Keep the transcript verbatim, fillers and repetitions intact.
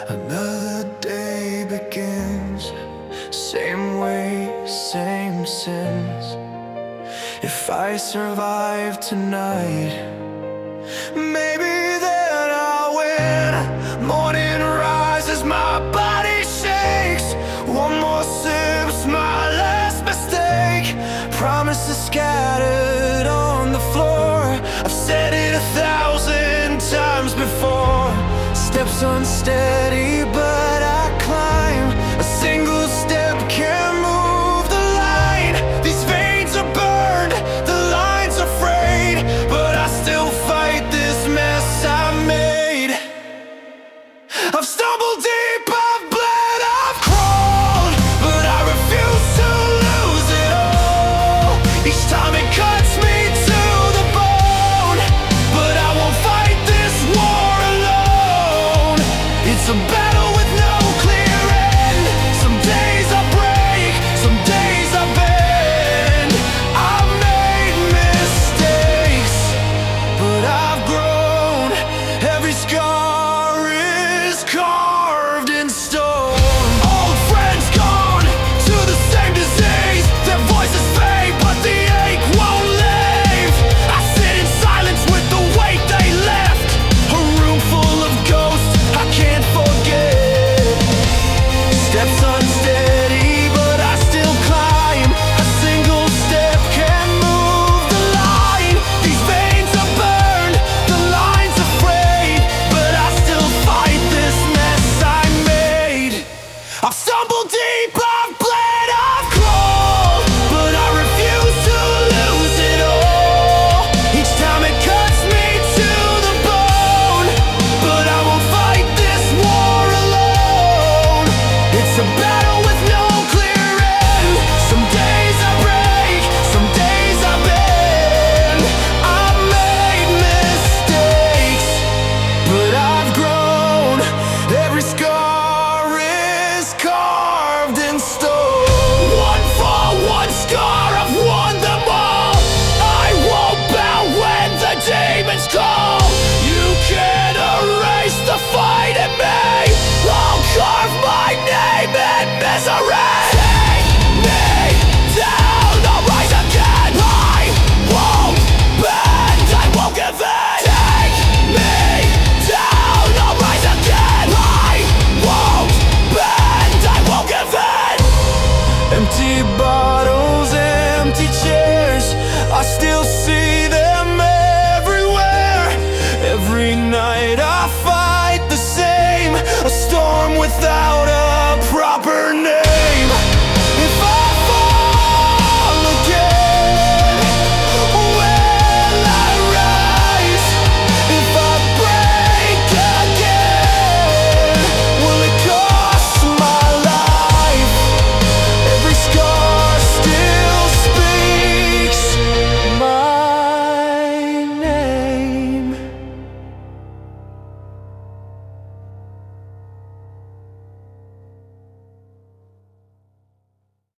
Another day begins, same way, same sins. If I survive tonight, maybe then I'll win. Morning rises, my body shakes. One more sip's my last mistake. Promises scattered on the floor. I've said it a thousand times before. Steps unsteady